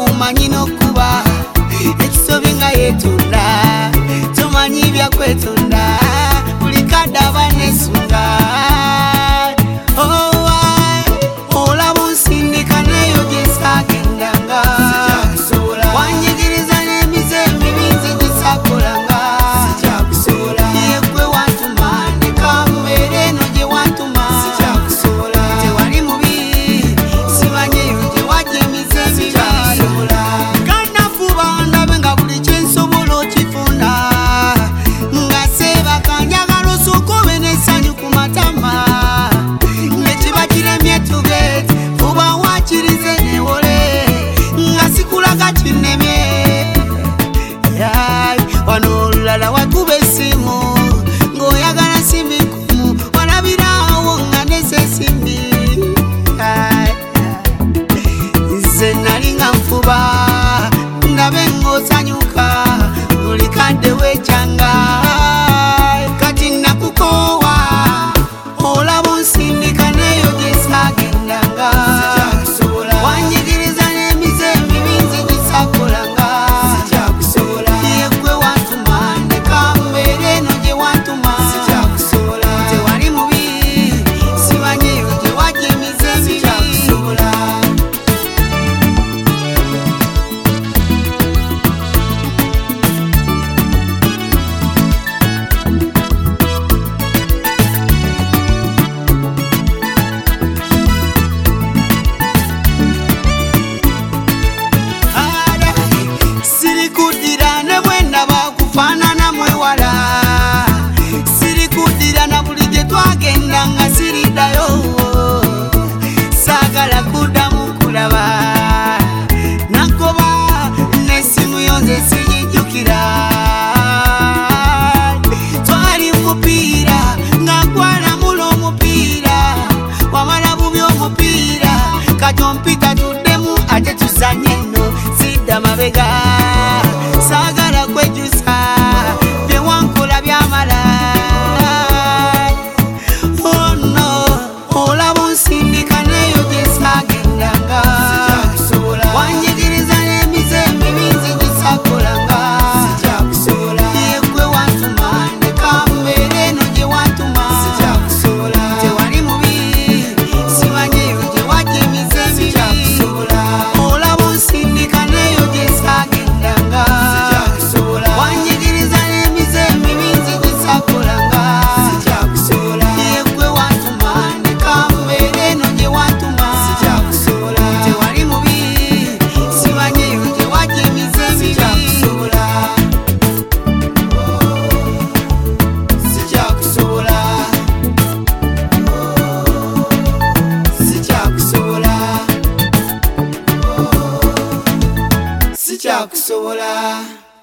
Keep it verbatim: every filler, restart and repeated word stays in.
omanyi n'okuba ekisobi nga yeetunda tomanyi byakwetunda buli kadde aba nesunga olaba onsindika neyo gyesagendanga wanyigiriza n'emize emibi nze gyesakolanga yegwe wantuma nekambeera eno gye wantuma tewali mubi simanyiyo gye wajja emize emibi kannafuba ndabe nga buli kyensobola okifuna nga seebaka njagala osooka obe n'essanyu ku matama nekiba kiremye tugete fuba wakirize newole nga sikulaga kinnemye wano olulala wakuba essimu ng'oyagala simbi kumu walabiraawo nga nesesimbi nze nali nga nfuba ndabe ng'osanyuka buli kadde weekyanga kati nakukoowa olaba onsindika neyo gyesaagendanga wanyigiriza n'emize emibi nze gyesakolanga yegwe wantuma nekambeera eno gye wantuma tewali mubi simanyiyo gye wajja emize emibi sirikuddira ne bwe ndaba kufaanana mwewala sirikuddira na buli gye twagenda nga siriddayo saagala kuddamu kulaba nagoba n'essimu yo nze siyijjukira twali mupiira nga gwalamula omupiira wamala bubi omupiira kati ompita tuddemu ate tuzanye nno sidda mabega saagala kwejjusa bye wankola byamala ono olaba onsindika neyo gyesaagendanga wanyigiriza n'emize emibi nze gyesakolanga yegwe wantuma nekambeera eno gye wantuma tewali mubi simanyiyo gye wajja emize emibi olaba onsindika neyo gyesaagendanga wanyigiriza n'emize emibi nze gyesakolanga yegwe wantuma nekambeera eno gye wantuma tewali mubi simanyiyo gye wajja emize emibi sijakusobola sijakusobola sijakusobola